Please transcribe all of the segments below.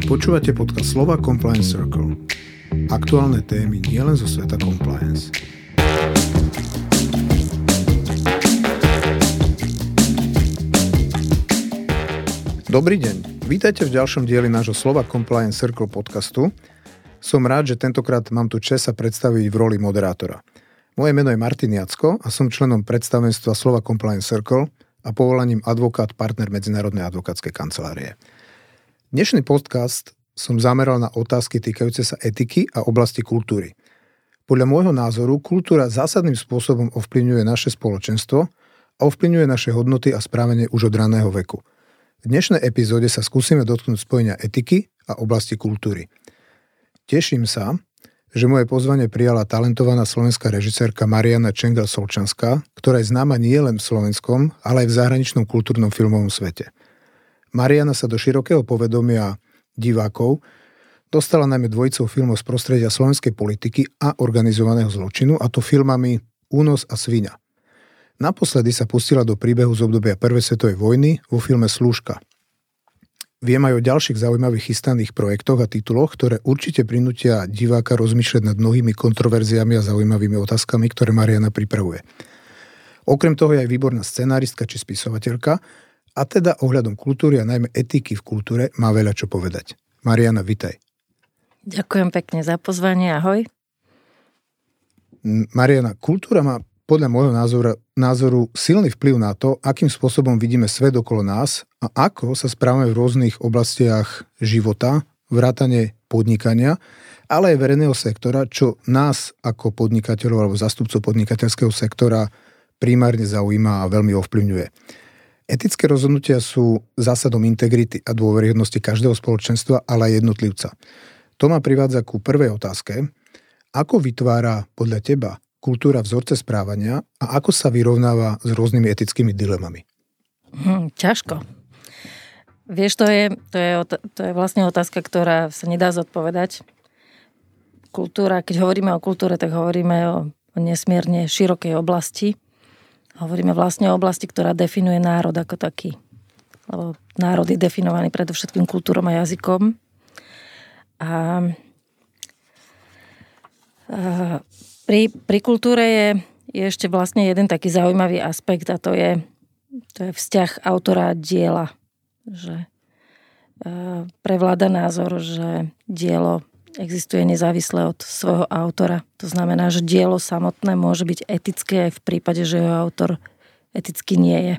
Počúvate podcast Slova Compliance Circle. Aktuálne témy nielen zo sveta compliance. Dobrý deň. Vítajte v ďalšom dieli nášho Slova Compliance Circle podcastu. Som rád, že tentokrát mám tu čest sa predstaviť v roli moderátora. Moje meno je Martin Jacko a som členom predstavenstva Slova Compliance Circle a povolaním advokát, partner Medzinárodnej advokátskej kancelárie. Dnešný podcast som zameral na otázky týkajúce sa etiky a oblasti kultúry. Podľa môjho názoru kultúra zásadným spôsobom ovplyvňuje naše spoločenstvo a ovplyvňuje naše hodnoty a správanie už od raného veku. V dnešnej epizóde sa skúsime dotknúť spojenia etiky a oblasti kultúry. Teším sa, že moje pozvanie prijala talentovaná slovenská režisérka Mariana Čengel-Solčanská, ktorá je známa nie len v slovenskom, ale aj v zahraničnom kultúrnom filmovom svete. Mariana sa do širokého povedomia divákov dostala najmä dvojicou filmov z prostredia slovenskej politiky a organizovaného zločinu, a to filmami Únos a Sviňa. Naposledy sa pustila do príbehu z obdobia Prvej svetovej vojny vo filme Slúžka. Viem aj o ďalších zaujímavých chystaných projektoch a tituloch, ktoré určite prinútia diváka rozmýšľať nad mnohými kontroverziami a zaujímavými otázkami, ktoré Mariana pripravuje. Okrem toho je aj výborná scenáristka či spisovateľka, a teda ohľadom kultúry a najmä etiky v kultúre má veľa čo povedať. Mariana, vitaj. Ďakujem pekne za pozvanie, ahoj. Mariana, kultúra má podľa môjho názoru silný vplyv na to, akým spôsobom vidíme svet okolo nás a ako sa správame v rôznych oblastiach života, vrátane podnikania, ale aj verejného sektora, čo nás ako podnikateľov alebo zástupcov podnikateľského sektora primárne zaujíma a veľmi ovplyvňuje. Etické rozhodnutia sú zásadom integrity a dôveryhodnosti každého spoločenstva, ale aj jednotlivca. To ma privádza ku prvej otázke. Ako vytvára podľa teba kultúra vzorce správania a ako sa vyrovnáva s rôznymi etickými dilemami? Ťažko. Vieš, to je vlastne otázka, ktorá sa nedá zodpovedať. Kultúra, keď hovoríme o kultúre, tak hovoríme o nesmierne širokej oblasti. Hovoríme vlastne o oblasti, ktorá definuje národ ako taký. Lebo národ je definovaný predovšetkým kultúrom a jazykom. A pri kultúre je ešte vlastne jeden taký zaujímavý aspekt, a to je vzťah autora diela. Že prevláda názor, že dielo existuje nezávisle od svojho autora. To znamená, že dielo samotné môže byť etické aj v prípade, že jeho autor eticky nie je.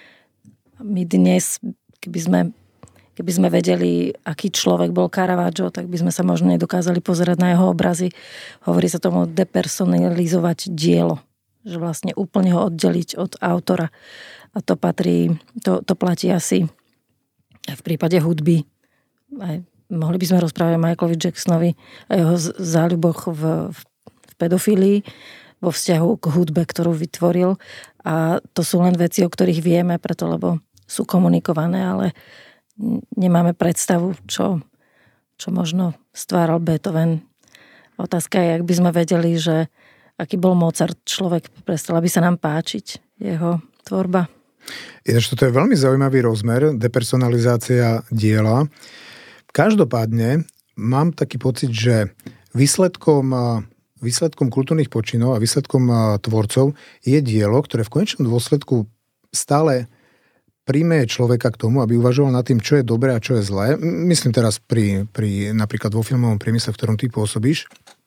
My dnes, keby sme vedeli, aký človek bol Caravaggio, tak by sme sa možno nedokázali pozerať na jeho obrazy. Hovorí sa tomu depersonalizovať dielo. Že vlastne úplne ho oddeliť od autora. A to platí asi aj v prípade hudby. Mohli by sme rozprávať o Michaelovi Jacksonovi a jeho záľuboch v pedofílii vo vzťahu k hudbe, ktorú vytvoril. A to sú len veci, o ktorých vieme, preto lebo sú komunikované, ale nemáme predstavu, čo možno stváral Beethoven. Otázka je, ak by sme vedeli, že aký bol Mozart človek, prestala by sa nám páčiť jeho tvorba. Toto je veľmi zaujímavý rozmer, depersonalizácia diela. Každopádne mám taký pocit, že výsledkom kultúrnych počinov a výsledkom tvorcov je dielo, ktoré v konečnom dôsledku stále príjme človeka k tomu, aby uvažoval nad tým, čo je dobré a čo je zlé. Myslím teraz pri napríklad vo filmovom priemysle, v ktorom ty pôsobíš.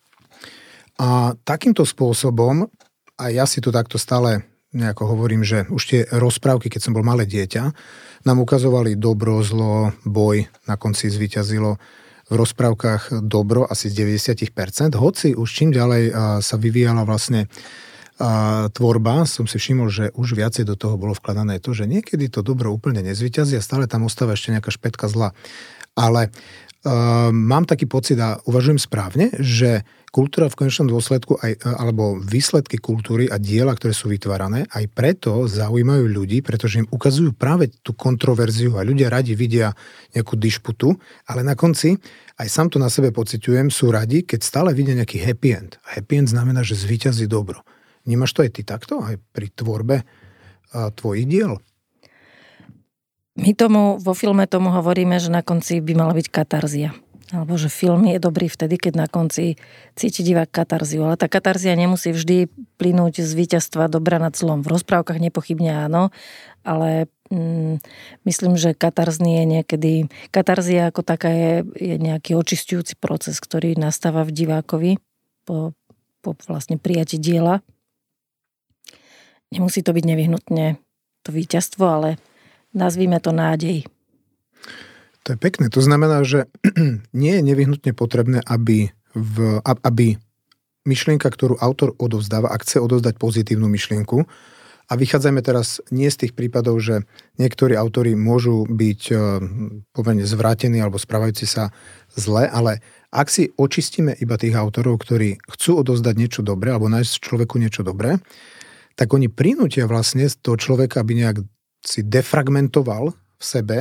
A takýmto spôsobom, a ja si to takto stále nejako hovorím, že už tie rozprávky, keď som bol malé dieťa, nám ukazovali dobro, zlo, boj, na konci zvíťazilo v rozprávkach dobro asi z 90%, hoci už čím ďalej sa vyvíjala vlastne tvorba, som si všimol, že už viacej do toho bolo vkladané to, že niekedy to dobro úplne nezvíťazí a stále tam ostáva ešte nejaká špätka zla. Ale mám taký pocit a uvažujem správne, že kultúra v konečnom dôsledku alebo výsledky kultúry a diela, ktoré sú vytvárané, aj preto zaujímajú ľudí, pretože im ukazujú práve tú kontroverziu a ľudia radi vidia nejakú dišputu, ale na konci, aj sám to na sebe pociťujem, sú radi, keď stále vidia nejaký happy end. A happy end znamená, že zvíťazí dobro. Vnímaš to aj ty takto? Aj pri tvorbe tvojich diel? My vo filme tomu hovoríme, že na konci by mala byť katarzia. Alebo že film je dobrý vtedy, keď na konci cíti divák katarziu. Ale tá katarzia nemusí vždy plynúť z víťazstva dobra nad zlom. V rozprávkach nepochybne áno, ale myslím, že katarzný je niekedy... Katarzia ako taká je nejaký očisťujúci proces, ktorý nastáva v divákovi po vlastne prijatí diela. Nemusí to byť nevyhnutne to víťazstvo, ale nazvime to nádej. To je pekné. To znamená, že nie je nevyhnutne potrebné, aby myšlienka, ktorú autor odovzdáva, ak chce odovzdať pozitívnu myšlienku, a vychádzajme teraz nie z tých prípadov, že niektorí autori môžu byť pomerne zvratení alebo správajúci sa zle, ale ak si očistíme iba tých autorov, ktorí chcú odovzdať niečo dobré alebo nájsť človeku niečo dobré, tak oni prinútia vlastne toho človeka, aby nejak si defragmentoval v sebe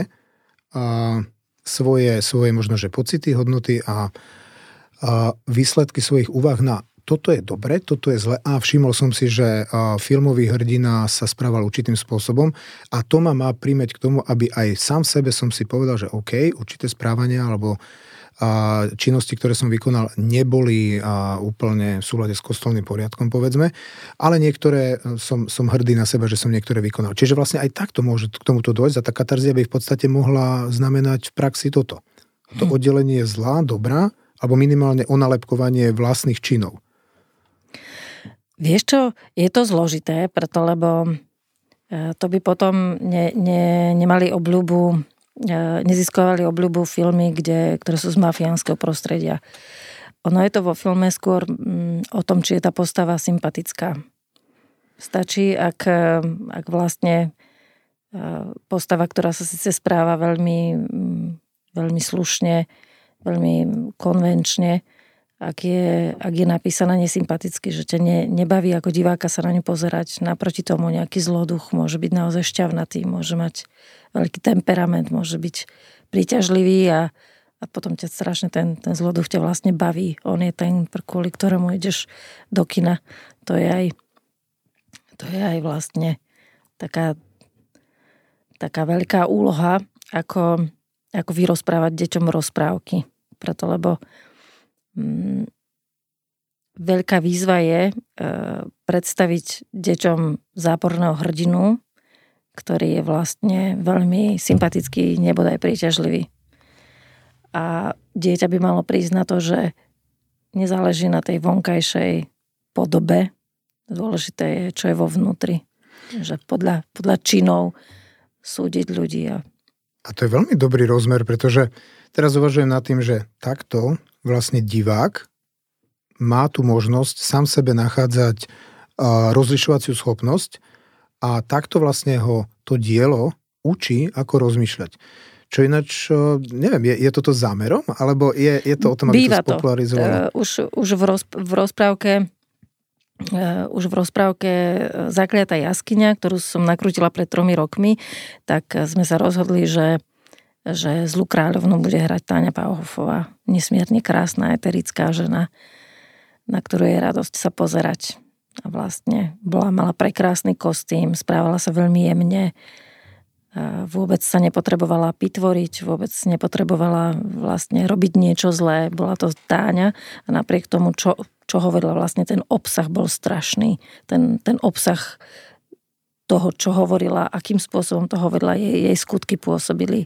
svoje možno, že pocity, hodnoty a výsledky svojich úvah na toto je dobre, toto je zle a všimol som si, že filmový hrdina sa správal určitým spôsobom a to ma má primeť k tomu, aby aj sám v sebe som si povedal, že OK, určité správania alebo činnosti, ktoré som vykonal, neboli úplne v súlade s kostolným poriadkom, povedzme, ale niektoré som hrdý na seba, že som niektoré vykonal. Čiže vlastne aj takto môže k tomuto dôjsť a tá katarzia by v podstate mohla znamenať v praxi toto. To oddelenie zla, dobrá, alebo minimálne onalepkovanie vlastných činov. Vieš čo, je to zložité, preto lebo to by potom nemali obľubu, neziskovali obľubu filmy, ktoré sú z mafiánskeho prostredia. Ono je to vo filme skôr o tom, či je tá postava sympatická. Stačí, ak vlastne postava, ktorá sa síce správa veľmi, veľmi slušne, veľmi konvenčne, ak je napísaná nesympaticky, že ťa nebaví ako diváka sa na ňu pozerať. Naproti tomu nejaký zloduch môže byť naozaj šťavnatý, môže mať veľký temperament, môže byť príťažlivý a potom ťa strašne ten zloduch ťa vlastne baví. On je ten, kvôli ktorému ideš do kina. To je aj vlastne taká veľká úloha, ako vyrozprávať deťom rozprávky. Preto, lebo veľká výzva je predstaviť deťom záporného hrdinu, ktorý je vlastne veľmi sympatický, nebodaj príťažlivý. A dieťa by malo prísť na to, že nezáleží na tej vonkajšej podobe. Dôležité je, čo je vo vnútri. Že podľa činov súdiť ľudí. A to je veľmi dobrý rozmer, pretože teraz uvažujem nad tým, že takto vlastne divák má tú možnosť sám sebe nachádzať rozlišovaciu schopnosť a takto vlastne ho to dielo učí, ako rozmýšľať. Čo ináč, neviem, je toto zámerom? Alebo je to o tom, aby to spopularizovalo? Už v rozprávke Zakliatá jaskyňa, ktorú som nakrútila pred 3 rokmi, tak sme sa rozhodli, že zlú kráľovnu bude hrať Táňa Pauhofová. Nesmierne krásna, eterická žena, na ktorú je radosť sa pozerať. A vlastne mala prekrásny kostým, správala sa veľmi jemne, vôbec sa nepotrebovala pitvoriť, vôbec nepotrebovala vlastne robiť niečo zlé. Bola to Táňa a napriek tomu, čo hovorila, vlastne ten obsah bol strašný. Ten obsah toho, čo hovorila, akým spôsobom to hovorila, jej skutky pôsobili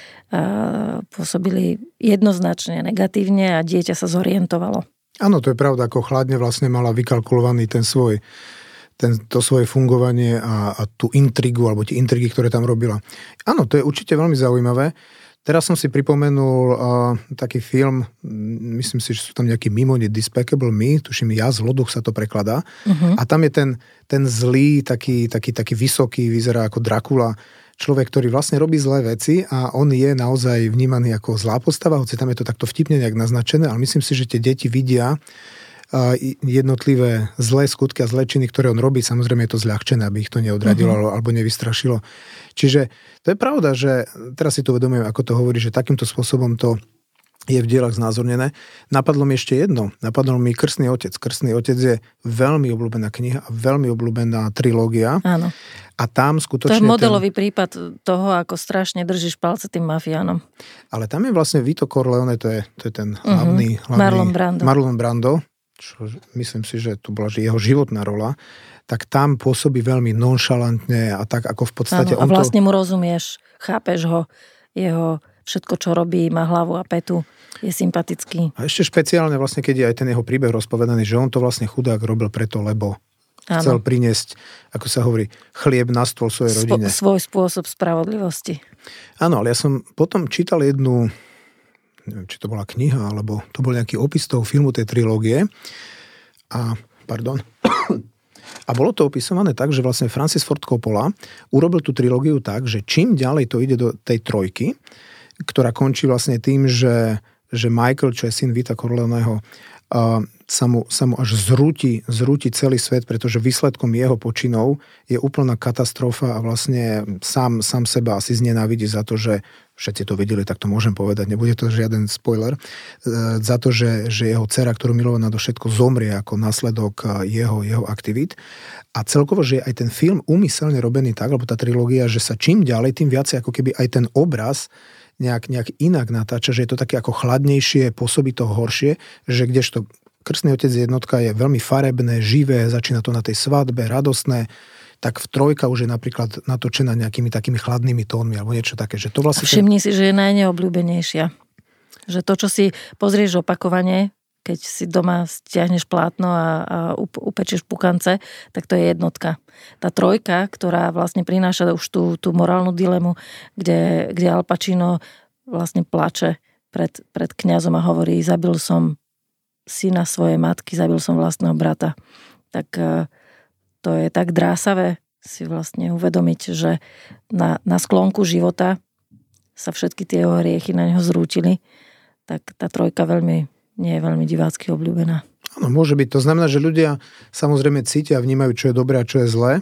jednoznačne negatívne a dieťa sa zorientovalo. Áno, to je pravda, ako chladne vlastne mala vykalkulovaný to svoje fungovanie a tú intrigu, alebo tie intrigy, ktoré tam robila. Áno, to je určite veľmi zaujímavé. Teraz som si pripomenul taký film, myslím si, že sú tam nejaký Mimoni Despicable Me, tuším Ja zloduch sa to prekladá. A tam je ten zlý, taký vysoký, vyzerá ako Drakula, človek, ktorý vlastne robí zlé veci a on je naozaj vnímaný ako zlá postava, hoci tam je to takto vtipne nejak naznačené, ale myslím si, že tie deti vidia jednotlivé zlé skutky a zlé činy, ktoré on robí. Samozrejme je to zľahčené, aby ich to neodradilo alebo nevystrašilo. Čiže to je pravda, že teraz si to uvedomujem, ako to hovorí, že takýmto spôsobom to je v dielach znázornené. Napadlo mi ešte jedno. Napadlo mi Krstný otec. Krstný otec je veľmi obľúbená kniha a veľmi obľúbená trilógia. Áno. A tam skutočne... To je modelový prípad toho, ako strašne držíš palce tým mafiánom. Ale tam je vlastne Vito Corleone, to je ten hlavný Marlon Brando, čo myslím si, že to bola jeho životná rola, tak tam pôsobí veľmi nonšalantne a tak ako v podstate... Áno, a vlastne mu rozumieš, chápeš ho, jeho všetko, čo robí, má hlavu a petu, je sympatický. A ešte špeciálne vlastne, keď je aj ten jeho príbeh rozpovedaný, že on to vlastne chudák robil preto, lebo chcel priniesť, ako sa hovorí, chlieb na stôl svojej rodine. Svoj spôsob spravodlivosti. Áno, ale ja som potom čítal jednu, neviem, či to bola kniha, alebo to bol nejaký opis toho filmu, tej trilógie. A bolo to opisované tak, že vlastne Francis Ford Coppola urobil tú trilógiu tak, že čím ďalej to ide do tej trojky, ktorá končí vlastne tým, že Michael, čo je syn Vita Corleoneho, sa mu až zrúti celý svet, pretože výsledkom jeho počinov je úplná katastrofa a vlastne sám seba asi znenávidí za to, že všetci to videli, tak to môžem povedať, nebude to žiaden spoiler, za to, že jeho dcera, ktorú miloval nadovšetko, zomrie ako následok jeho aktivít. A celkovo, že je aj ten film úmyselne robený tak, alebo tá trilógia, že sa čím ďalej, tým viacej ako keby aj ten obraz nejak inak natáča, že je to také ako chladnejšie, pôsobí to horšie, že kdežto Krstný otec jednotka je veľmi farebné, živé, začína to na tej svadbe, radostné, tak v trojka už je napríklad natočená nejakými takými chladnými tónmi alebo niečo také, že to vlastne... Všimni si, že je najneobľúbenejšia. Že to, čo si pozrieš opakovane, keď si doma stiahneš plátno a upečieš pukance, tak to je jednotka. Tá trojka, ktorá vlastne prináša už tú morálnu dilemu, kde Al Pacino vlastne plače pred kňazom a hovorí, zabil som syna svojej matky, zabil som vlastného brata. Tak to je tak drásavé si vlastne uvedomiť, že na sklonku života sa všetky tie jeho hriechy na neho zrútili, tak tá trojka nie je veľmi divácky obľúbená. Áno, môže byť. To znamená, že ľudia samozrejme cítia a vnímajú, čo je dobré a čo je zlé,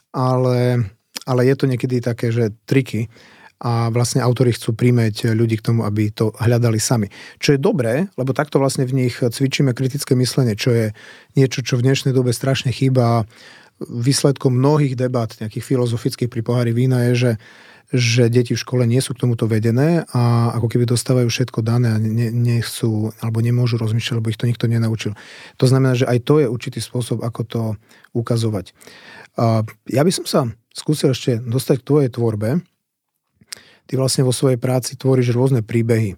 ale je to niekedy také, že triky a vlastne autori chcú primäť ľudí k tomu, aby to hľadali sami. Čo je dobré, lebo takto vlastne v nich cvičíme kritické myslenie, čo je niečo, čo v dnešnej dobe strašne chýba. Výsledkom mnohých debát, nejakých filozofických pri pohári vína je, že deti v škole nie sú k tomuto vedené a ako keby dostávajú všetko dané a nechcú alebo nemôžu rozmýšľať, lebo ich to nikto nenaučil. To znamená, že aj to je určitý spôsob, ako to ukazovať. Ja by som sa skúsil ešte dostať k tvojej tvorbe. Ty vlastne vo svojej práci tvoríš rôzne príbehy.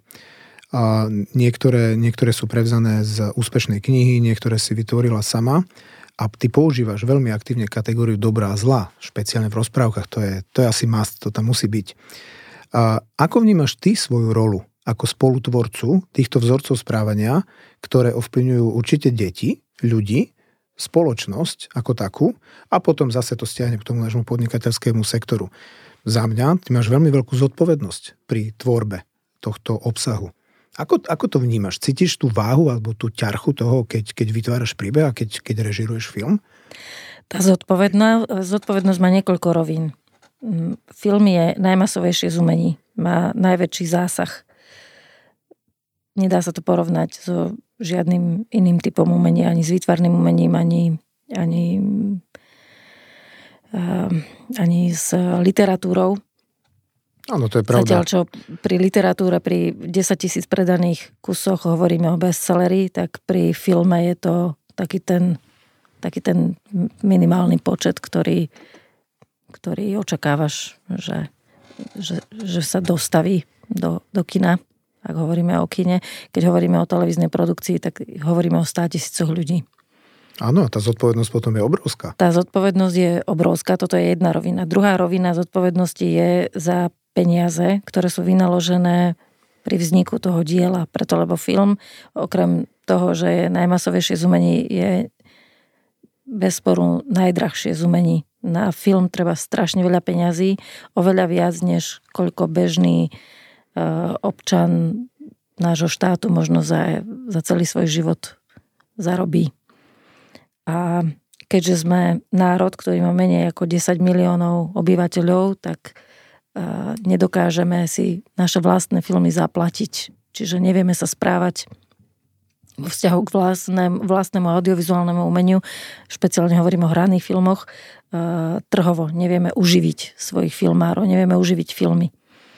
Niektoré sú prevzané z úspešnej knihy, niektoré si vytvorila sama. A ty používaš veľmi aktívne kategóriu dobrá a zla, špeciálne v rozprávkach, to je asi must, to tam musí byť. A ako vnímaš ty svoju rolu ako spolutvorcu týchto vzorcov správania, ktoré ovplyvňujú určite deti, ľudí, spoločnosť ako takú a potom zase to stiahne k tomu nášmu podnikateľskému sektoru. Za mňa ty máš veľmi veľkú zodpovednosť pri tvorbe tohto obsahu. Ako to vnímaš? Cítiš tú váhu alebo tú ťarchu toho, keď vytváraš príbeh a keď režiruješ film? Tá zodpovednosť má niekoľko rovín. Film je najmasovejšie z umení. Má najväčší zásah. Nedá sa to porovnať so žiadnym iným typom umenia, ani s výtvarným umením, ani s literatúrou. Áno, to je pravda. Zatiaľ, čo pri literatúre, pri 10 000 predaných kusoch hovoríme o bestselleri, tak pri filme je to taký ten minimálny počet, ktorý očakávaš, že sa dostaví do kina, ak hovoríme o kine. Keď hovoríme o televíznej produkcii, tak hovoríme o 100 000 ľudí. Áno, a tá zodpovednosť potom je obrovská. Tá zodpovednosť je obrovská, toto je jedna rovina. Druhá rovina zodpovednosti je za peniaze, ktoré sú vynaložené pri vzniku toho diela. Preto, lebo film, okrem toho, že je najmasovejšie z umení, je bezsporu najdrahšie z umení. Na film treba strašne veľa peňazí, oveľa viac, než koľko bežný občan nášho štátu možno za celý svoj život zarobí. A keďže sme národ, ktorý má menej ako 10 miliónov obyvateľov, tak nedokážeme si naše vlastné filmy zaplatiť čiže nevieme sa správať vo vzťahu k vlastnému audiovizuálnemu umeniu, špeciálne hovorím o hraných filmoch, trhovo. Nevieme uživiť svojich filmárov, nevieme uživiť filmy.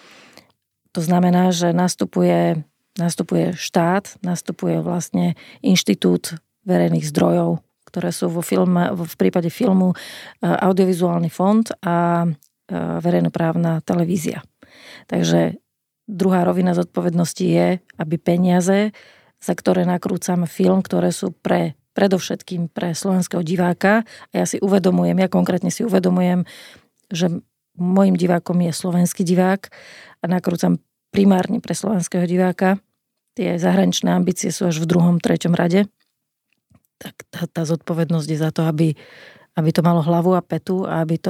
To znamená, že nastupuje štát, nastupuje vlastne inštitút verejných zdrojov, ktoré sú v prípade filmu audiovizuálny fond a verejnoprávna televízia. Takže druhá rovina zodpovednosti je, aby peniaze, za ktoré nakrúcame film, ktoré sú predovšetkým pre slovenského diváka. A ja konkrétne si uvedomujem, že môjim divákom je slovenský divák a nakrúcam primárne pre slovenského diváka. Tie zahraničné ambície sú až v 2., 3. rade. Tak tá zodpovednosť je za to, aby to malo hlavu a petu a aby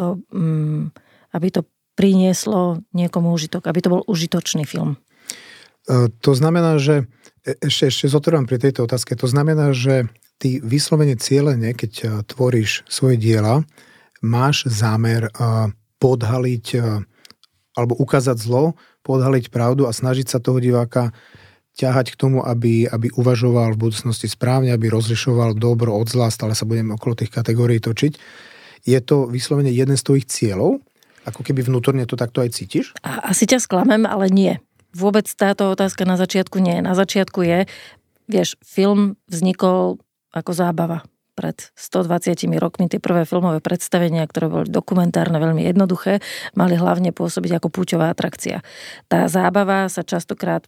to prinieslo niekomu užitok, aby to bol užitočný film. To znamená, že ešte zotrvám pri tejto otázke, to znamená, že ty vyslovene cieľene, keď tvoríš svoje diela, máš zámer podhaliť alebo ukázať zlo, podhaliť pravdu a snažiť sa toho diváka ťahať k tomu, aby uvažoval v budúcnosti správne, aby rozlišoval dobro od zla, stále sa budeme okolo tých kategórií točiť. Je to vyslovene jeden z tvojich cieľov? Ako keby vnútorne to takto aj cítiš? Asi ťa sklamem, ale nie. Vôbec táto otázka na začiatku nie. Na začiatku je, film vznikol ako zábava. Pred 120 rokmi tie prvé filmové predstavenia, ktoré boli dokumentárne, veľmi jednoduché, mali hlavne pôsobiť ako púťová atrakcia. Tá zábava sa častokrát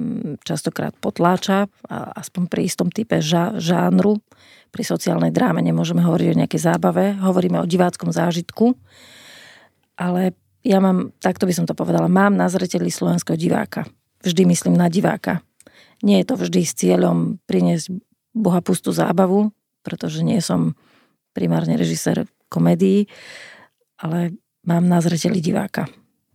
potláča, aspoň pri istom type žánru. Pri sociálnej dráme nemôžeme hovoriť o nejakej zábave, hovoríme o diváckom zážitku, ale takto by som to povedala, mám na zreteli slovenského diváka. Vždy myslím na diváka. Nie je to vždy s cieľom priniesť bohapustú zábavu, pretože nie som primárne režisér komédií, ale mám na zreteli diváka.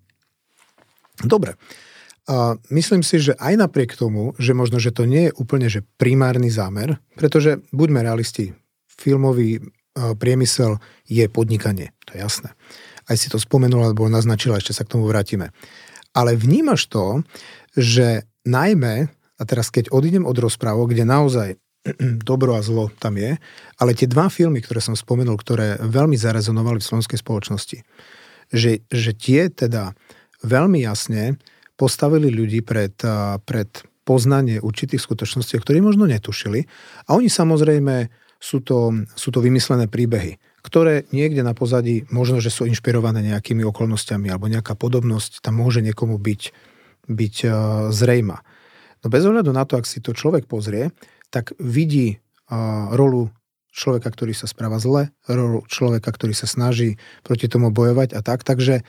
Dobre. Myslím si, že aj napriek tomu, že možno, že to nie je úplne že primárny zámer, pretože buďme realisti, filmový priemysel je podnikanie, to je jasné. Aj si to spomenula, alebo naznačila, ešte sa k tomu vrátime. Ale vnímaš to, že najmä, a teraz keď odídem od rozprávok, kde naozaj dobro a zlo tam je, ale tie dva filmy, ktoré som spomenul, ktoré veľmi zarezonovali v slovenskej spoločnosti, že tie teda veľmi jasne postavili ľudí pred poznanie určitých skutočností, o ktorých možno netušili. A oni samozrejme sú to vymyslené príbehy, ktoré niekde na pozadí možno, že sú inšpirované nejakými okolnostiami alebo nejaká podobnosť tam môže niekomu byť zrejma. No bez ohľadu na to, ak si to človek pozrie, tak vidí rolu človeka, ktorý sa správa zle, rolu človeka, ktorý sa snaží proti tomu bojovať a tak. Takže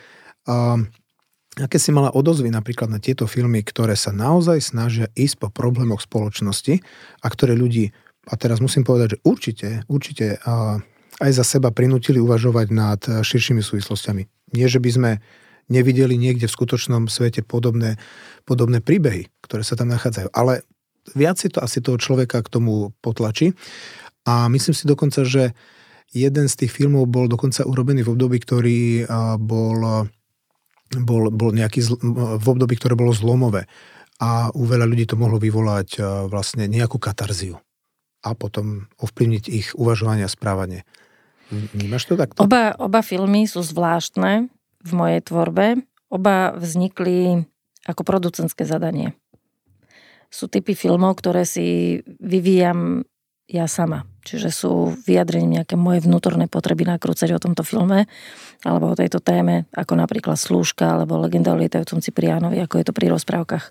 aké si mala odozvy napríklad na tieto filmy, ktoré sa naozaj snažia ísť po problémoch spoločnosti a ktoré ľudí, a teraz musím povedať, že určite aj za seba prinútili uvažovať nad širšími súvislostiami. Nie, že by sme nevideli niekde v skutočnom svete podobné príbehy, ktoré sa tam nachádzajú. Ale viac si to asi toho človeka k tomu potlačí. A myslím si dokonca, že jeden z tých filmov bol dokonca urobený v období, ktorý bol nejaký v období, ktoré bolo zlomové. A u veľa ľudí to mohlo vyvolať vlastne nejakú katarziu. A potom ovplyvniť ich uvažovanie a správanie. Vnímaš to takto? Oba filmy sú zvláštne v mojej tvorbe. Oba vznikli ako producentské zadanie. Sú typy filmov, ktoré si vyvíjam ja sama. Čiže sú vyjadrením nejaké moje vnútorné potreby nakrúcať o tomto filme alebo o tejto téme, ako napríklad Slúžka alebo Legenda o lietajúcom Cipriánovi, ako je to pri rozprávkach.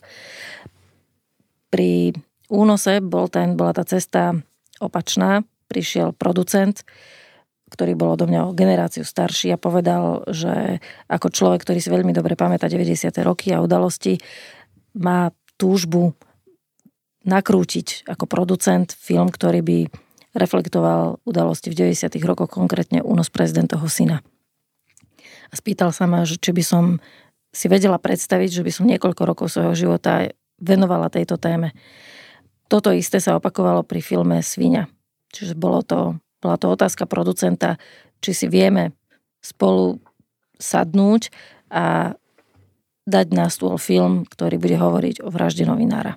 Pri Únose bola tá cesta opačná. Prišiel producent, ktorý bol odo mňa o generáciu starší a povedal, že ako človek, ktorý si veľmi dobre pamätá 90. roky a udalosti, má túžbu nakrútiť ako producent film, ktorý by reflektoval udalosti v 90. rokoch, konkrétne únos prezidentovho syna. A spýtal sa ma, že či by som si vedela predstaviť, že by som niekoľko rokov svojho života venovala tejto téme. Toto isté sa opakovalo pri filme Sviňa. Čiže bola to otázka producenta, či si vieme spolu sadnúť a dať na stôl film, ktorý bude hovoriť o vražde novinára.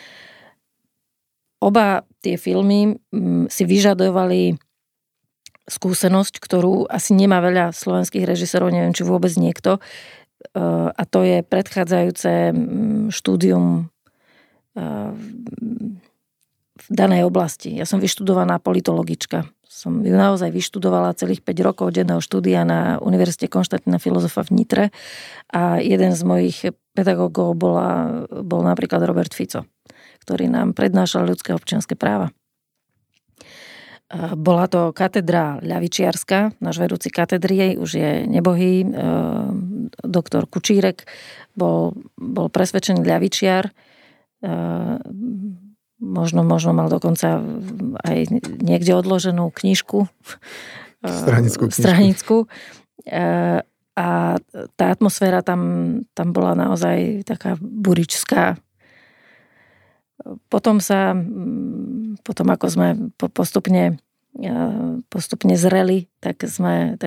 Oba tie filmy si vyžadovali skúsenosť, ktorú asi nemá veľa slovenských režisérov, neviem, či vôbec niekto, a to je predchádzajúce štúdium v danej oblasti. Ja som vyštudovaná politologička. Som ju naozaj vyštudovala celých 5 rokov denného štúdia na Univerzite Konštantína Filozofa v Nitre a jeden z mojich pedagógov bol napríklad Robert Fico, ktorý nám prednášal ľudské občianske práva. Bola to katedra ľavičiarska, náš vedúci katedry už je nebohý, doktor Kučírek, bol presvedčený ľavičiar, možno mal dokonca aj niekde odloženú knižku. Stranickú. A tá atmosféra tam bola naozaj taká buričská. Potom ako sme postupne zreli, tak sme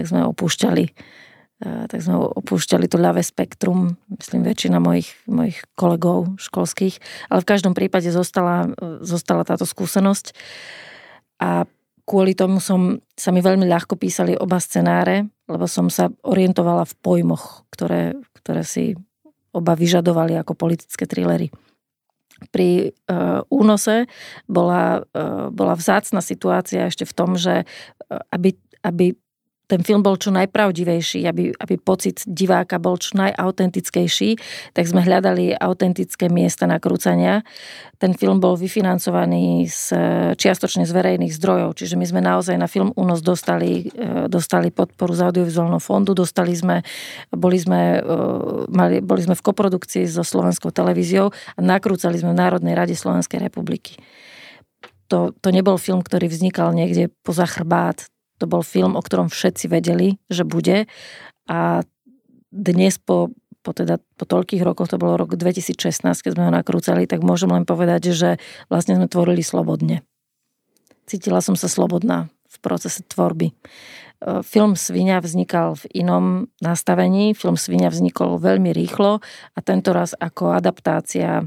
opúšťali to ľavé spektrum, myslím väčšina mojich kolegov školských, ale v každom prípade zostala táto skúsenosť a kvôli tomu sa mi veľmi ľahko písali oba scenáre, lebo som sa orientovala v pojmoch, ktoré si oba vyžadovali ako politické thrillery. Pri Únose bola vzácna situácia ešte v tom, že aby ten film bol čo najpravdivejší, aby pocit diváka bol čo najautentickejší, tak sme hľadali autentické miesta nakrúcania. Ten film bol vyfinancovaný čiastočne z verejných zdrojov, čiže my sme naozaj na film Únos dostali podporu z audiovizuálneho fondu, boli sme v koprodukcii so Slovenskou televíziou a nakrúcali sme v Národnej rade Slovenskej republiky. To nebol film, ktorý vznikal niekde poza chrbát. To bol film, o ktorom všetci vedeli, že bude. A dnes po toľkých rokoch, to bolo rok 2016, keď sme ho nakrúcali, tak môžem len povedať, že vlastne sme tvorili slobodne. Cítila som sa slobodná v procese tvorby. Film Sviňa vznikal v inom nastavení. Film Sviňa vznikol veľmi rýchlo a tento raz ako adaptácia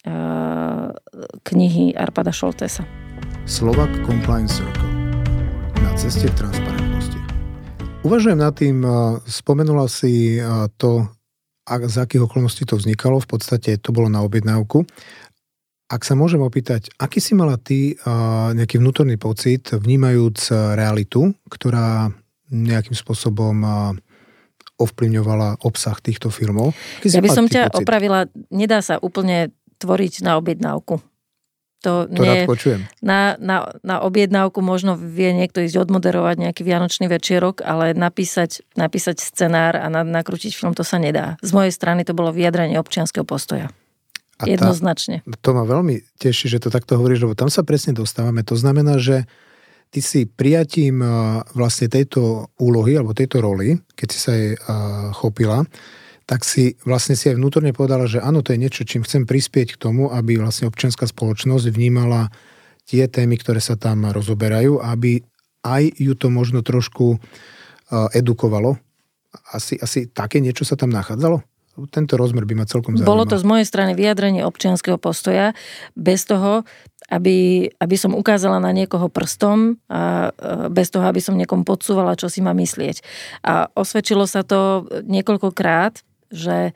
knihy Arpada Šoltésa. Slovak Compliance Circle. Na ceste k transparentnosti. Uvažujem nad tým, spomenula si to, z akých okolností to vznikalo, v podstate to bolo na objednávku. Ak sa môžem opýtať, aký si mala ty nejaký vnútorný pocit, vnímajúc realitu, ktorá nejakým spôsobom ovplyvňovala obsah týchto filmov? Ja by som ťa opravila, nedá sa úplne tvoriť na objednávku. To rád počujem. Na objednávku možno vie niekto ísť odmoderovať nejaký vianočný večierok, ale napísať scenár a nakrútiť film, to sa nedá. Z mojej strany to bolo vyjadrenie občianskeho postoja. A jednoznačne. To ma veľmi teší, že to takto hovoríš, lebo tam sa presne dostávame. To znamená, že ty si prijatím vlastne tejto úlohy alebo tejto roli, keď si sa jej chopila, tak si vlastne si aj vnútorne povedala, že áno, to je niečo, čím chcem prispieť k tomu, aby vlastne občianská spoločnosť vnímala tie témy, ktoré sa tam rozoberajú, aby aj ju to možno trošku edukovalo. Asi také niečo sa tam nachádzalo? Tento rozmer by ma celkom zaujímal. Bolo to z mojej strany vyjadrenie občianskeho postoja, bez toho, aby som ukázala na niekoho prstom a bez toho, aby som niekomu podsúvala, čo si má myslieť. A osvedčilo sa to niekoľkokrát, že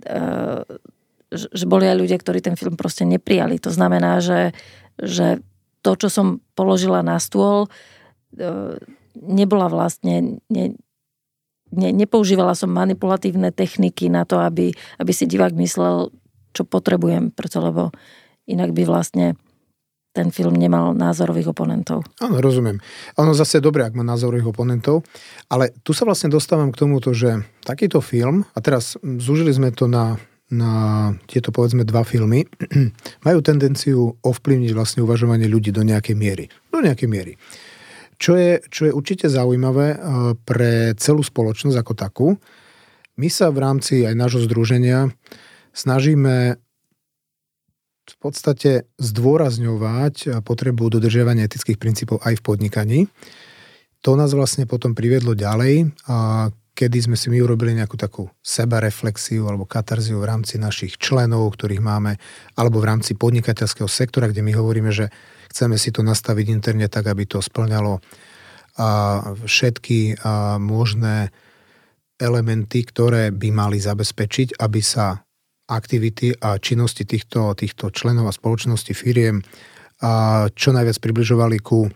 boli aj ľudia, ktorí ten film proste neprijali. To znamená, že to, čo som položila na stôl, nebola vlastne... Nepoužívala som manipulatívne techniky na to, aby si divák myslel, čo potrebujem, preto lebo inak by vlastne ten film nemal názorových oponentov. Áno, rozumiem. Ono zase je dobré, ak má názorových oponentov, ale tu sa vlastne dostávam k tomuto, že takýto film, a teraz zúžili sme to na tieto povedzme 2 filmy, majú tendenciu ovplyvniť vlastne uvažovanie ľudí do nejakej miery. Čo je určite zaujímavé pre celú spoločnosť ako takú. My sa v rámci aj nášho združenia snažíme v podstate zdôrazňovať potrebu dodržiavania etických princípov aj v podnikaní. To nás vlastne potom priviedlo ďalej, kedy sme si my urobili nejakú takú sebareflexiu alebo katarziu v rámci našich členov, ktorých máme, alebo v rámci podnikateľského sektora, kde my hovoríme, že chceme si to nastaviť interne tak, aby to spĺňalo všetky možné elementy, ktoré by mali zabezpečiť, aby sa aktivity a činnosti týchto členov a spoločnosti firiem čo najviac približovali ku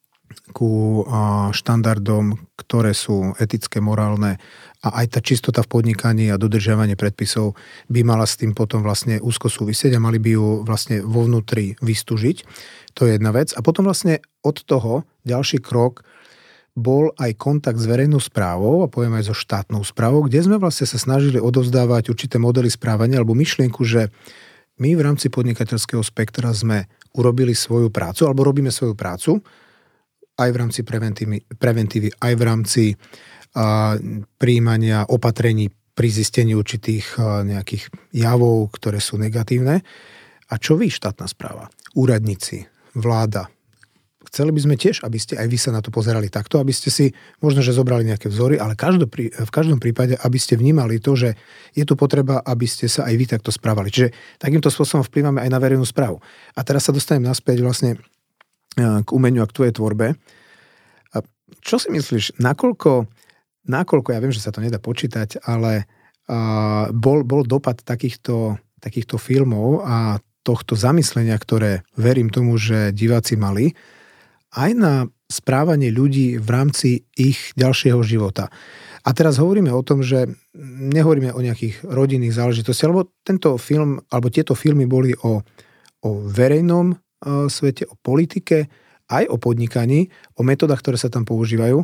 štandardom, ktoré sú etické, morálne, a aj tá čistota v podnikaní a dodržiavanie predpisov by mala s tým potom vlastne úzko súvisieť a mali by ju vlastne vo vnútri vystúžiť. To je jedna vec. A potom vlastne od toho ďalší krok bol aj kontakt s verejnou správou a poviem aj so štátnou správou, kde sme vlastne sa snažili odovzdávať určité modely správania alebo myšlienku, že my v rámci podnikateľského spektra sme urobili svoju prácu alebo robíme svoju prácu aj v rámci preventívy, aj v rámci prijímania opatrení pri zistení určitých nejakých javov, ktoré sú negatívne. A čo vy, štátna správa, úradníci, vláda? Chceli by sme tiež, aby ste aj vy sa na to pozerali takto, aby ste si možno, že zobrali nejaké vzory, ale v každom prípade, aby ste vnímali to, že je tu potreba, aby ste sa aj vy takto správali. Čiže takýmto spôsobom vplývame aj na verejnú správu. A teraz sa dostanem naspäť vlastne k umeniu a k tvojej tvorbe. A čo si myslíš, nakoľko, ja viem, že sa to nedá počítať, ale bol dopad takýchto filmov a tohto zamyslenia, ktoré verím tomu, že diváci mali, aj na správanie ľudí v rámci ich ďalšieho života. A teraz hovoríme o tom, že nehovoríme o nejakých rodinných záležitostiach, lebo tento film, alebo tieto filmy boli o verejnom svete, o politike, aj o podnikaní, o metodách, ktoré sa tam používajú.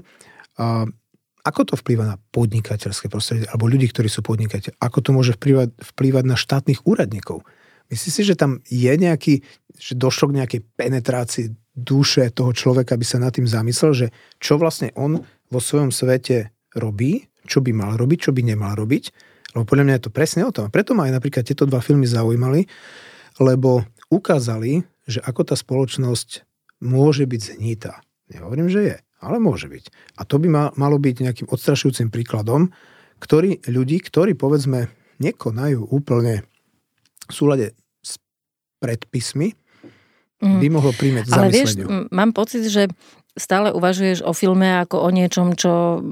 Ako to vplýva na podnikateľské prostredie, alebo ľudí, ktorí sú podnikateľi? Ako to môže vplývať na štátnych úradníkov? Myslíš si, že tam je že došlo k nejakej penetrácii duše toho človeka, aby sa nad tým zamyslel, že čo vlastne on vo svojom svete robí, čo by mal robiť, čo by nemal robiť? Lebo podľa mňa je to presne o tom. Preto ma aj napríklad tieto dva filmy zaujímali, lebo ukázali, že ako tá spoločnosť môže byť znítá. Nehovorím, že je, ale môže byť. A to by malo byť nejakým odstrašujúcim príkladom, ľudí, ktorí povedzme nekonajú úplne v súlade s predpismi, by mohlo príjmeť zamysleniu. Ale vieš, mám pocit, že stále uvažuješ o filme ako o niečom, čo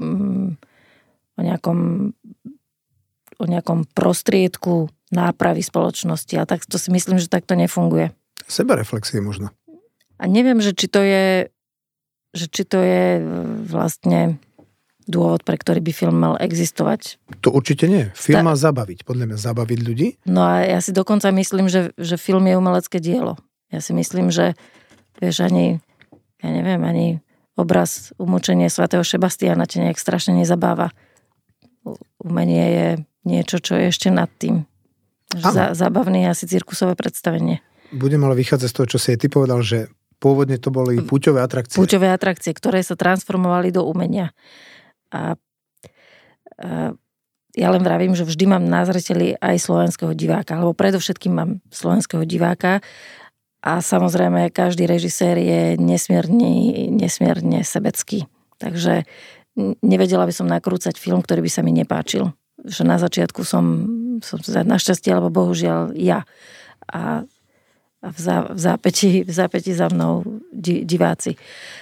o nejakom prostriedku nápravy spoločnosti. A tak to si myslím, že takto nefunguje. Sebareflexie možno. A neviem, že či to je vlastne dôvod, pre ktorý by film mal existovať. To určite nie. Film má zabaviť. Podľa mňa zabaviť ľudí. No a ja si dokonca myslím, že film je umelecké dielo. Ja si myslím, že vieš, ani obraz umúčenia svätého Šebastiána ťa nejak strašne nezabáva. Umenie je niečo, čo je ešte nad tým. Zábavné asi cirkusové predstavenie. Budem ale vychádzať z toho, čo si ty povedal, že pôvodne to boli púťové atrakcie. Púťové atrakcie, ktoré sa transformovali do umenia. A ja len vravím, že vždy mám na zreteli aj slovenského diváka, alebo predovšetkým mám slovenského diváka. A samozrejme, každý režisér je nesmierne sebecký. Takže nevedela by som nakrúcať film, ktorý by sa mi nepáčil. Že na začiatku som našťastie, alebo bohužiaľ ja. A v zápäti za mnou diváci.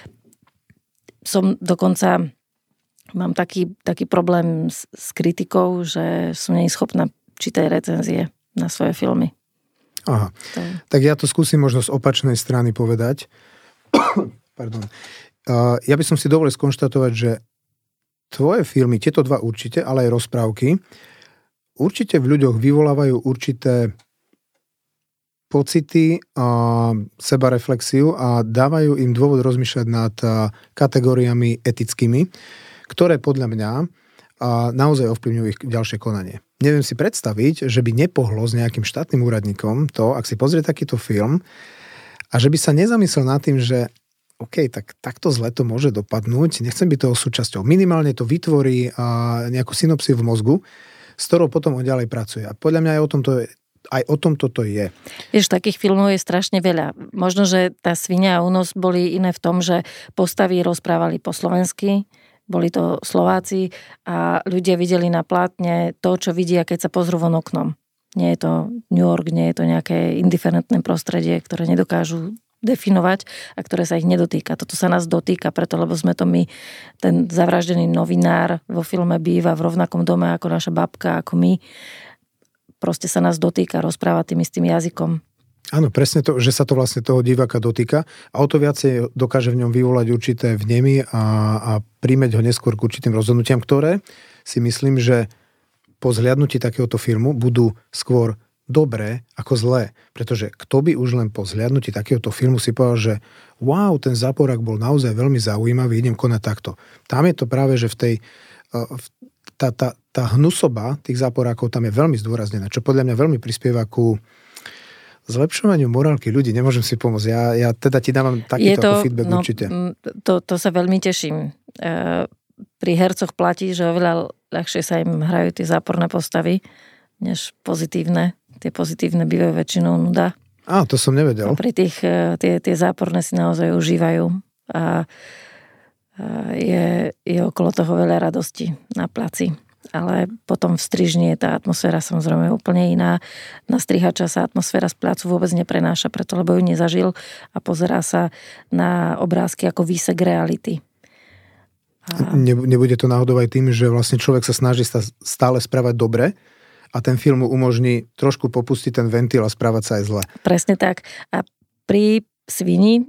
Mám taký problém s kritikou, že som neschopná čítať recenzie na svoje filmy. Aha, tak ja to skúsim možno z opačnej strany povedať. Pardon. Ja by som si dovolil skonštatovať, že tvoje filmy, tieto dva určite, ale aj rozprávky, určite v ľuďoch vyvolávajú určité pocity a sebareflexiu a dávajú im dôvod rozmýšľať nad kategóriami etickými, ktoré podľa mňa naozaj ovplyvňujú ich ďalšie konanie. Neviem si predstaviť, že by nepohlo s nejakým štátnym úradníkom to, ak si pozrie takýto film a že by sa nezamyslel nad tým, že OK, tak takto zle to môže dopadnúť, nechcem byť toho súčasťou. Minimálne to vytvorí nejakú synopsiu v mozgu, s ktorou potom on ďalej pracuje. A podľa mňa aj o tomto to je. Vieš, takých filmov je strašne veľa. Možno, že tá Svinia a únos boli iné v tom, že postavy rozprávali po slovensky, Boli to Slováci a ľudia videli na plátne to, čo vidia, keď sa pozrú von oknom. Nie je to New York, nie je to nejaké indiferentné prostredie, ktoré nedokážu definovať a ktoré sa ich nedotýka. Toto sa nás dotýka preto, lebo sme to my, ten zavraždený novinár vo filme býva v rovnakom dome ako naša babka, ako my. Proste sa nás dotýka, rozpráva tým istým jazykom. Áno, presne to, že sa to vlastne toho diváka dotýka a o to viacej dokáže v ňom vyvolať určité vnemy a príjmeť ho neskôr k určitým rozhodnutiam, ktoré si myslím, že po zhliadnutí takéhoto filmu budú skôr dobré ako zlé. Pretože kto by už len po zhliadnutí takéhoto filmu si povedal, že wow, ten záporák bol naozaj veľmi zaujímavý, idem konať takto. Tam je to práve, že v tej tá hnusoba tých záporákov tam je veľmi zdôraznená, čo podľa mňa veľmi prispieva ku zlepšovaniu morálky ľudí. Nemôžem si pomôcť. Ja teda ti dávam takýto ako feedback určite. To sa veľmi teším. Pri hercoch platí, že oveľa ľahšie sa im hrajú tie záporné postavy, než pozitívne. Tie pozitívne bývajú väčšinou nuda. To som nevedel. A pri tých tie záporné si naozaj užívajú. A je okolo toho veľa radosti na placi. Ale potom v strižni je tá atmosféra samozrejme úplne iná. Na strihača sa atmosféra z placu vôbec neprenáša, preto lebo ju nezažil a pozerá sa na obrázky ako výsek reality. Nebude to náhodou aj tým, že vlastne človek sa snaží stále správať dobre a ten film mu umožní trošku popustiť ten ventil a správať sa aj zle. Presne tak. A pri Svini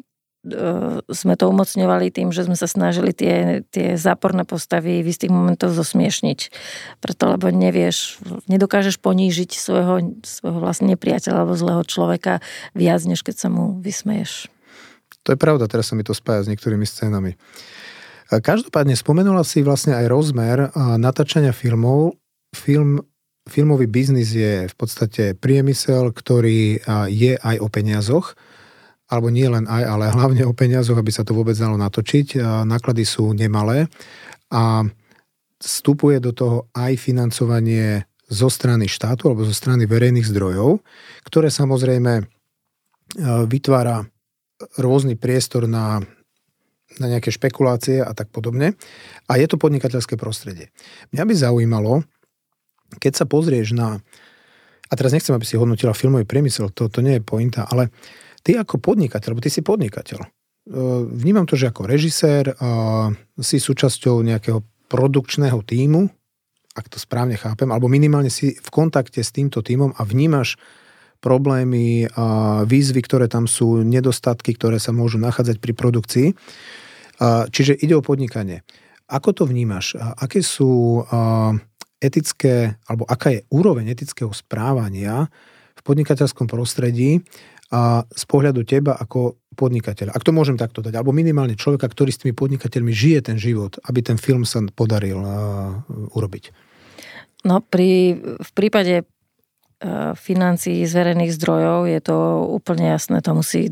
sme to umocňovali tým, že sme sa snažili tie záporné postavy v istých momentoch zosmiešniť. Preto, lebo nedokážeš ponížiť svojho vlastne nepriateľa alebo zlého človeka viac, než keď sa mu vysmeješ. To je pravda, teraz sa mi to spája s niektorými scénami. Každopádne spomenula si vlastne aj rozmer natáčania filmov. Filmový biznis je v podstate priemysel, ktorý je aj o peniazoch, alebo nie len aj, ale hlavne o peniazoch, aby sa to vôbec dalo natočiť. Náklady sú nemalé a vstupuje do toho aj financovanie zo strany štátu alebo zo strany verejných zdrojov, ktoré samozrejme vytvára rôzny priestor na nejaké špekulácie a tak podobne. A je to podnikateľské prostredie. Mňa by zaujímalo, keď sa pozrieš na... A teraz nechcem, aby si hodnotila filmový priemysel, to nie je pointa, ale ty ako podnikateľ, lebo ty si podnikateľ. Vnímam to, že ako režisér si súčasťou nejakého produkčného tímu, ak to správne chápem, alebo minimálne si v kontakte s týmto tímom a vnímaš problémy, výzvy, ktoré tam sú, nedostatky, ktoré sa môžu nachádzať pri produkcii. Čiže ide o podnikanie. Ako to vnímaš? Aké sú etické, alebo aká je úroveň etického správania v podnikateľskom prostredí a z pohľadu teba ako podnikateľa? Ak to môžem takto dať, alebo minimálne človeka, ktorý s tými podnikateľmi žije ten život, aby ten film sa podaril urobiť. No, v prípade financií z verejných zdrojov je to úplne jasné, to musí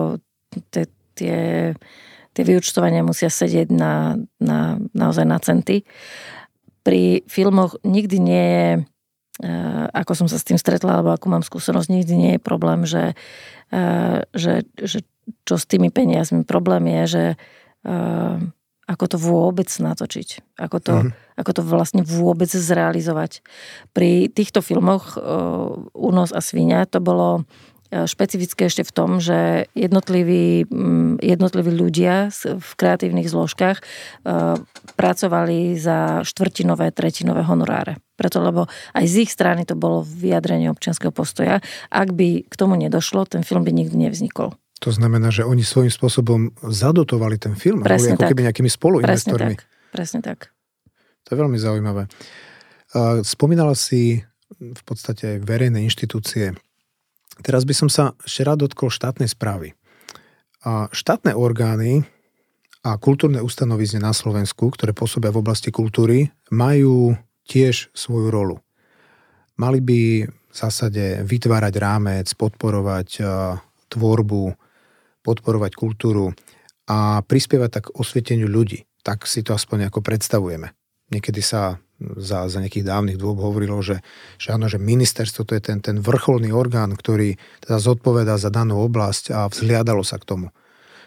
tie vyúčtovania musia sedieť naozaj na centy. Pri filmoch nikdy nie je, ako som sa s tým stretla, alebo ako mám skúsenosť, nikdy nie je problém, že čo s tými peniazmi. Problém je, že ako to vôbec natočiť, ako to vlastne vôbec zrealizovať. Pri týchto filmoch Únos a Sviňa to bolo špecifické ešte v tom, že jednotliví ľudia v kreatívnych zložkách pracovali za štvrtinové, tretinové honoráre. Preto, lebo aj z ich strany to bolo vyjadrenie občianskeho postoja. Ak by k tomu nedošlo, ten film by nikdy nevznikol. To znamená, že oni svojím spôsobom zadotovali ten film, presne ako keby nejakými spoluinvestormi. Presne tak. To je veľmi zaujímavé. Spomínala si v podstate verejné inštitúcie. Teraz by som sa ešte rád dotkol štátnej správy. Štátne orgány a kultúrne ustanovizne na Slovensku, ktoré pôsobia v oblasti kultúry, majú tiež svoju rolu. Mali by v zásade vytvárať rámec, podporovať tvorbu, podporovať kultúru a prispievať tak k osvieteniu ľudí. Tak si to aspoň ako predstavujeme. Niekedy sa za nejakých dávnych dôb hovorilo, že áno, že ministerstvo to je ten vrcholný orgán, ktorý teda zodpovedá za danú oblasť a vzhliadalo sa k tomu.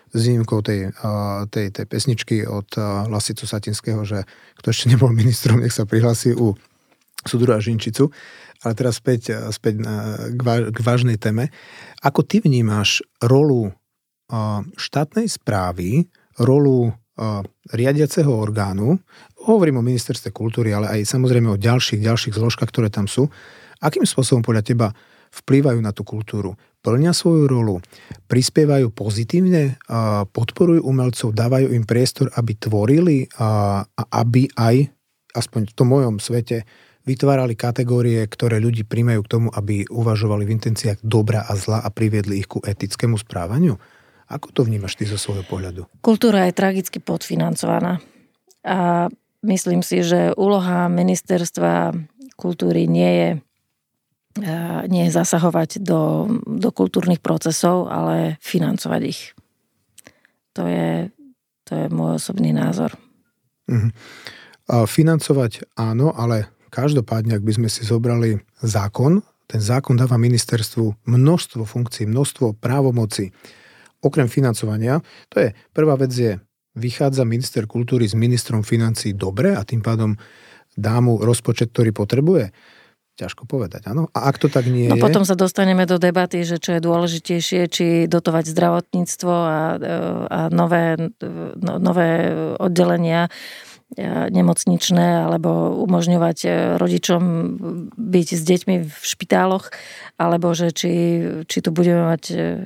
s výnimkou tej pesničky od Lasicu Satinského, že kto ešte nebol ministrom, nech sa prihlási u Sudru a Žinčicu. Ale teraz späť k vážnej téme. Ako ty vnímaš rolu štátnej správy, rolu riadiaceho orgánu, hovorím o ministerstve kultúry, ale aj samozrejme o ďalších zložkách, ktoré tam sú. Akým spôsobom podľa teba vplývajú na tú kultúru? Plnia svoju rolu? Prispievajú pozitívne? Podporujú umelcov? Dávajú im priestor, aby tvorili? A aby aj, aspoň v tom mojom svete, vytvárali kategórie, ktoré ľudí prijímajú k tomu, aby uvažovali v intenciách dobra a zla a priviedli ich ku etickému správaniu? Ako to vnímaš ty zo svojho pohľadu? Kultúra je tragicky podfinancovaná. A myslím si, že úloha ministerstva kultúry nie je zasahovať do kultúrnych procesov, ale financovať ich. To je môj osobný názor. Financovať áno, ale každopádne, ak by sme si zobrali zákon, ten zákon dáva ministerstvu množstvo funkcií, množstvo právomocí. Okrem financovania, to je prvá vec vychádza minister kultúry s ministrom financií dobre a tým pádom dá mu rozpočet, ktorý potrebuje? Ťažko povedať, áno. A ak to tak nie je... Potom sa dostaneme do debaty, že čo je dôležitejšie, či dotovať zdravotníctvo a nové oddelenia nemocničné, alebo umožňovať rodičom byť s deťmi v špitáloch, alebo že či tu budeme mať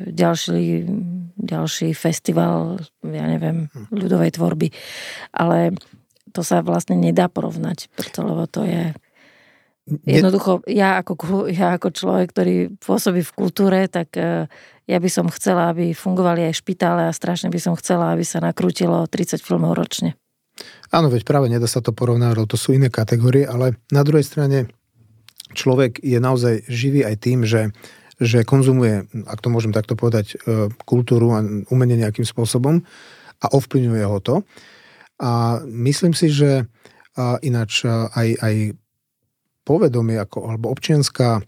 ďalší festival, ja neviem, ľudovej tvorby. Ale to sa vlastne nedá porovnať, lebo to je jednoducho, ja ako človek, ktorý pôsobí v kultúre, tak ja by som chcela, aby fungovali aj špitále a strašne by som chcela, aby sa nakrútilo 30 filmov ročne. Áno, veď práve nedá sa to porovnávať, to sú iné kategórie, ale na druhej strane človek je naozaj živý aj tým, že konzumuje, ak to môžem takto povedať, kultúru a umenie nejakým spôsobom a ovplyvňuje ho to. A myslím si, že ináč aj povedomie alebo občianska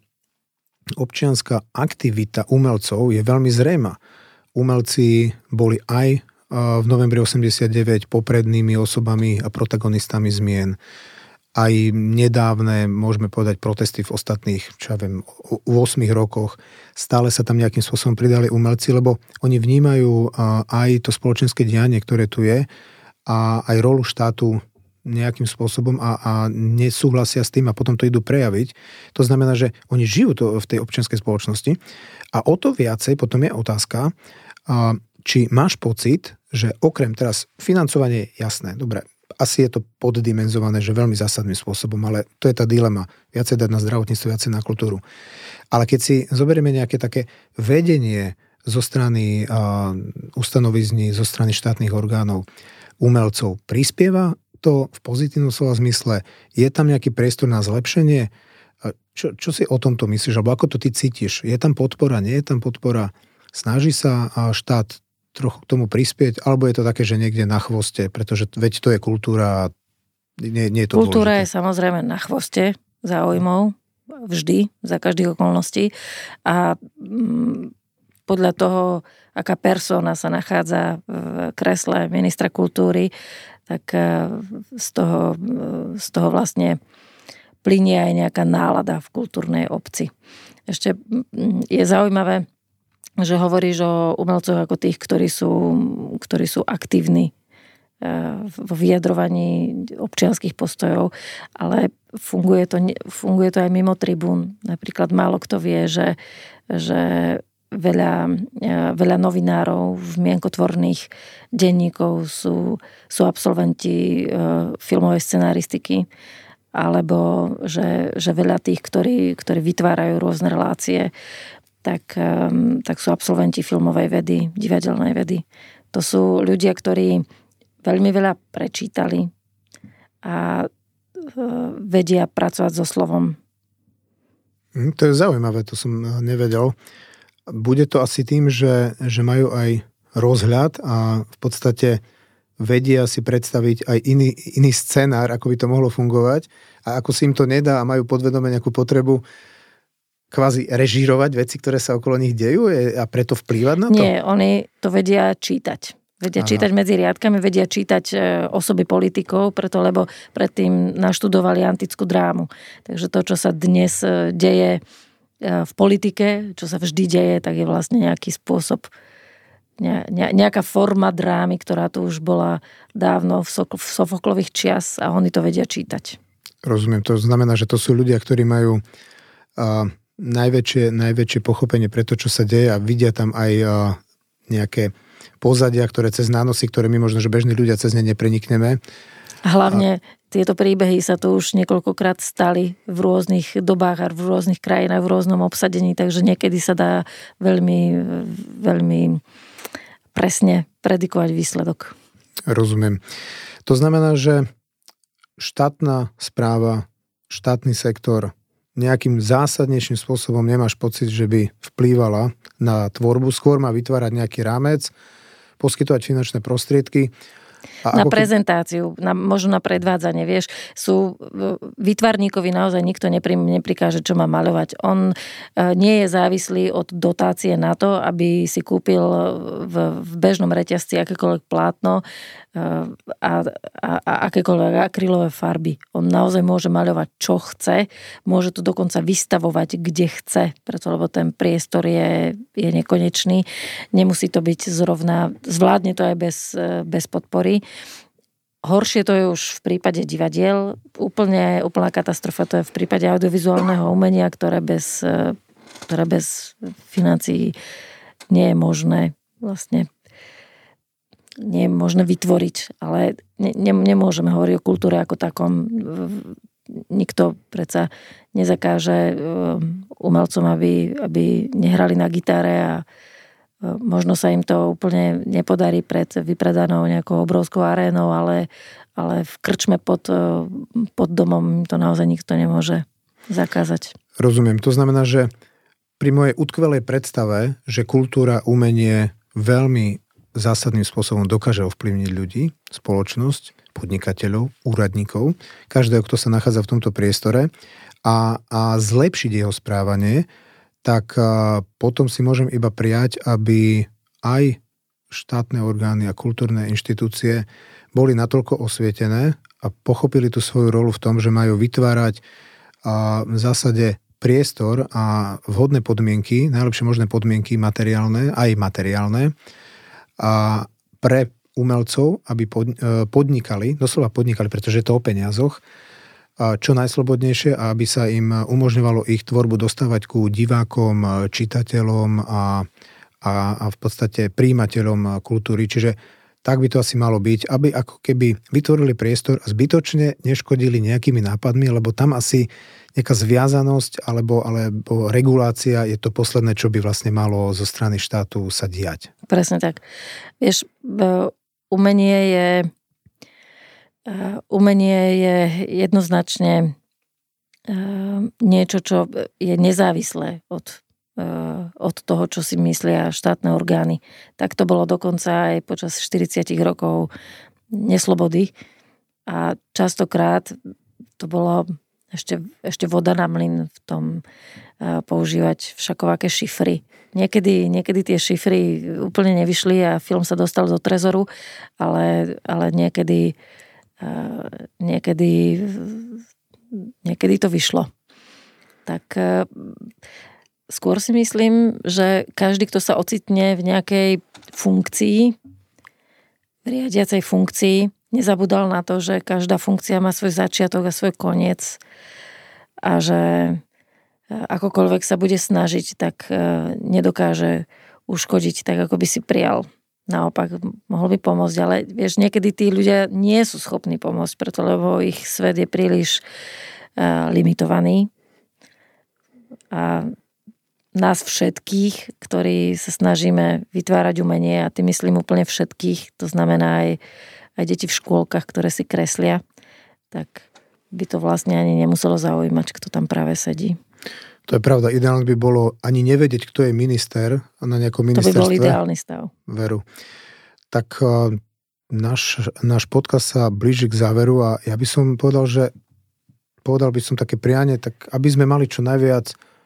aktivita umelcov je veľmi zrejmá. Umelci boli aj v novembri 89 poprednými osobami a protagonistami zmien. Aj nedávne, môžeme povedať, protesty v ostatných, 8 rokoch. Stále sa tam nejakým spôsobom pridali umelci, lebo oni vnímajú aj to spoločenské dianie, ktoré tu je, a aj rolu štátu nejakým spôsobom a nesúhlasia s tým a potom to idú prejaviť. To znamená, že oni žijú to v tej občianskej spoločnosti a o to viacej potom je otázka, či máš pocit, že okrem teraz financovanie je jasné, dobre, asi je to poddimenzované, že veľmi zásadným spôsobom, ale to je tá dilema. Viacej dať na zdravotníctvo, viacej na kultúru. Ale keď si zoberieme nejaké také vedenie zo strany ustanovizní, zo strany štátnych orgánov, umelcov, prispieva to v pozitívnom slova zmysle? Je tam nejaký priestor na zlepšenie? Čo si o tomto myslíš? Alebo ako to ty cítiš? Je tam podpora? Nie je tam podpora? Snaží sa štát trochu k tomu prispieť? Alebo je to také, že niekde na chvoste? Pretože veď to je kultúra a nie je to kultúra dôležité. Je samozrejme na chvoste záujmov. Vždy, za každých okolností. A podľa toho, aká persona sa nachádza v kresle ministra kultúry, tak z toho vlastne plynie aj nejaká nálada v kultúrnej obci. Ešte je zaujímavé, že hovoríš o umelcoch ako tých, ktorí sú aktívni vo vyjadrovaní občianskych postojov, ale funguje to aj mimo tribún. Napríklad málo kto vie, že veľa novinárov v mienkotvorných denníkov sú absolventi filmovej scenaristiky, alebo že veľa tých, ktorí vytvárajú rôzne relácie, tak sú absolventi filmovej vedy, divadelnej vedy. To sú ľudia, ktorí veľmi veľa prečítali a vedia pracovať so slovom. To je zaujímavé, to som nevedel. Bude to asi tým, že majú aj rozhľad a v podstate vedia si predstaviť aj iný scenár, ako by to mohlo fungovať, a ako si im to nedá a majú podvedome nejakú potrebu kvázi režírovať veci, ktoré sa okolo nich dejú a preto vplývať na to? Nie, oni to vedia čítať. Vedia čítať medzi riadkami, vedia čítať osoby politikov, preto lebo predtým naštudovali antickú drámu. Takže to, čo sa dnes deje v politike, čo sa vždy deje, tak je vlastne nejaký spôsob, nejaká forma drámy, ktorá tu už bola dávno v Sofoklových čias a oni to vedia čítať. Rozumiem, to znamená, že to sú ľudia, ktorí majú najväčšie pochopenie pre to, čo sa deje a vidia tam aj nejaké pozadia, ktoré cez nánosy, ktoré my možno, že bežní ľudia cez ne neprenikneme. A hlavne tieto príbehy sa tu už niekoľkokrát stali v rôznych dobách a v rôznych krajinách, v rôznom obsadení, takže niekedy sa dá veľmi, veľmi presne predikovať výsledok. Rozumiem. To znamená, že štátna správa, štátny sektor nejakým zásadnejším spôsobom nemáš pocit, že by vplývala na tvorbu, skôr má vytvárať nejaký rámec, poskytovať finančné prostriedky. Na prezentáciu, možno na predvádzanie, vieš, sú výtvarníkovi naozaj nikto neprikáže, čo má maľovať. On nie je závislý od dotácie na to, aby si kúpil v bežnom reťazci akékoľvek plátno a akékoľvek akrylové farby. On naozaj môže maľovať, čo chce, môže to dokonca vystavovať, kde chce, preto lebo ten priestor je nekonečný. Nemusí to byť zrovna, zvládne to aj bez podpory. Horšie to je už v prípade divadiel. Úplná katastrofa to je v prípade audiovizuálneho umenia, ktoré bez financií nie je možné vlastne nie je možné vytvoriť, ale nemôžeme hovoriť o kultúre ako takom. Nikto predsa nezakáže umelcom, aby nehrali na gitare a možno sa im to úplne nepodarí pred vypredanou nejakou obrovskou arénou, ale v krčme pod domom to naozaj nikto nemôže zakázať. Rozumiem. To znamená, že pri mojej utkvelej predstave, že kultúra, umenie veľmi zásadným spôsobom dokáže ovplyvniť ľudí, spoločnosť, podnikateľov, úradníkov, každého, kto sa nachádza v tomto priestore a zlepšiť jeho správanie, tak potom si môžem iba prijať, aby aj štátne orgány a kultúrne inštitúcie boli natoľko osvietené a pochopili tú svoju rolu v tom, že majú vytvárať v zásade priestor a vhodné podmienky, najlepšie možné podmienky materiálne, aj materiálne, a pre umelcov, aby podnikali, doslova podnikali, pretože je to o peniazoch, čo najslobodnejšie a aby sa im umožňovalo ich tvorbu dostávať ku divákom, čitateľom a v podstate príjimateľom kultúry. Čiže tak by to asi malo byť, aby ako keby vytvorili priestor a zbytočne neškodili nejakými nápadmi, lebo tam asi nejaká zviazanosť alebo regulácia je to posledné, čo by vlastne malo zo strany štátu sa diať. Presne tak. Vieš, umenie je jednoznačne niečo, čo je nezávislé od toho, čo si myslia štátne orgány. Tak to bolo dokonca aj počas 40 rokov neslobody a častokrát to bolo ešte voda na mlyn v tom používať všakovaké šifry. Niekedy tie šifry úplne nevyšli a film sa dostal do trezoru, ale niekedy to vyšlo. Tak skôr si myslím, že každý, kto sa ocitne v nejakej funkcii, v riadiacej funkcii, nezabudal na to, že každá funkcia má svoj začiatok a svoj koniec a že akokoľvek sa bude snažiť, tak nedokáže uškodiť tak, ako by si prijal. Naopak, mohol by pomôcť, ale vieš, niekedy tí ľudia nie sú schopní pomôcť, preto lebo ich svet je príliš limitovaný. A nás všetkých, ktorí sa snažíme vytvárať umenie, a tým myslím úplne všetkých, to znamená aj deti v škôlkach, ktoré si kreslia, tak by to vlastne ani nemuselo zaujímať, kto tam práve sedí. To je pravda. Ideálne by bolo ani nevedieť, kto je minister na nejakom ministerstve. To by bol ideálny stav. Veru. Tak náš podcast sa blíži k záveru a ja by som povedal by som také prianie, tak aby sme mali čo najviac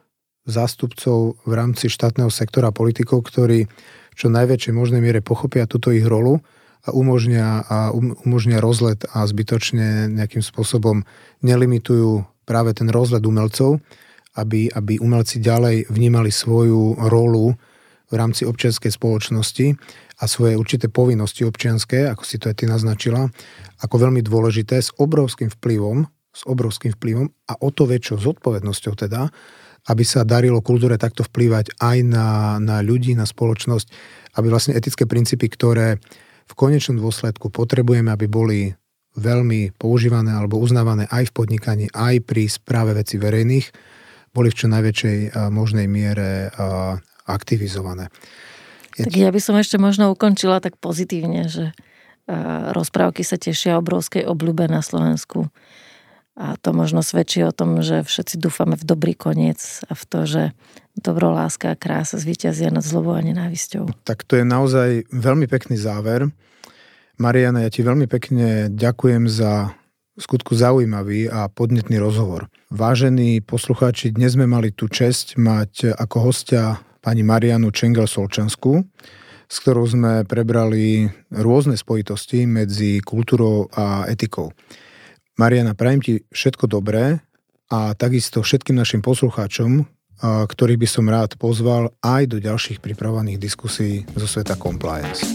zástupcov v rámci štátneho sektora politikov, ktorí čo najväčšej možnej miere pochopia túto ich rolu a umožnia rozlet a zbytočne nejakým spôsobom nelimitujú práve ten rozlet umelcov, aby umelci ďalej vnímali svoju rolu v rámci občianskej spoločnosti a svoje určité povinnosti občianske, ako si to aj ty naznačila, ako veľmi dôležité, s obrovským vplyvom a o to väčšou zodpovednosťou teda, aby sa darilo kultúre takto vplývať aj na ľudí, na spoločnosť, aby vlastne etické princípy, ktoré v konečnom dôsledku potrebujeme, aby boli veľmi používané alebo uznávané aj v podnikaní, aj pri správe vecí verejných, boli v čo najväčšej možnej miere aktivizované. Tak ja by som ešte možno ukončila tak pozitívne, že rozprávky sa tešia obrovskej obľúbe na Slovensku. A to možno svedčí o tom, že všetci dúfame v dobrý koniec a v to, že dobro, láska a krása zvíťazia nad zlobou a nenávisťou. Tak to je naozaj veľmi pekný záver. Mariana, ja ti veľmi pekne ďakujem za v skutku zaujímavý a podnetný rozhovor. Vážení poslucháči, dnes sme mali tú česť mať ako hostia pani Marianu Čengel-Solčanskú, s ktorou sme prebrali rôzne spojitosti medzi kultúrou a etikou. Mariana, prajem ti všetko dobré a takisto všetkým našim poslucháčom, ktorých by som rád pozval aj do ďalších pripravovaných diskusí zo sveta compliance.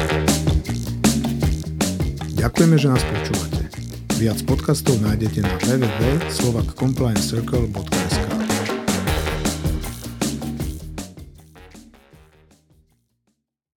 Ďakujeme, že nás počúvate. Viac podcastov nájdete na www.slovakcompliancecircle.sk.